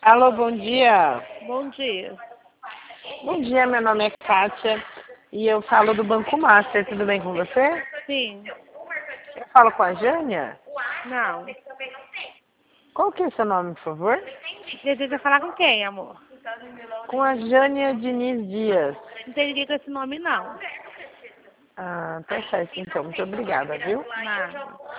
Alô, bom dia. Bom dia. Bom dia, meu nome é Kátia e eu falo do Banco Master. Tudo bem com você? Sim. Eu falo com a Jânia? Não. Qual que é seu nome, por favor? Deseja falar com quem, amor? Com a Jânia Diniz Dias. Não tem ninguém com esse nome, não. Ah, tá certo então. Muito obrigada, viu? Nada.